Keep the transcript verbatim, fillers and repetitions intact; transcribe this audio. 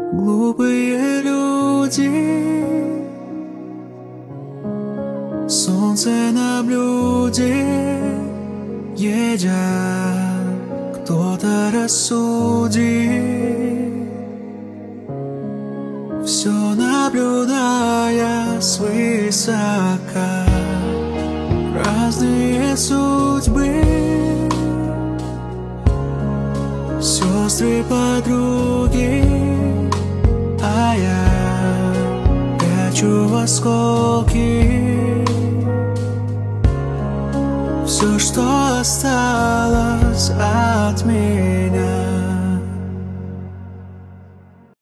Глупые люди, солнце на блюде едят, кто-то рассудит, все наблюдая свысока. Разные судьбы, сестры, подруги, а я прячу в осколки все, что осталось от меня.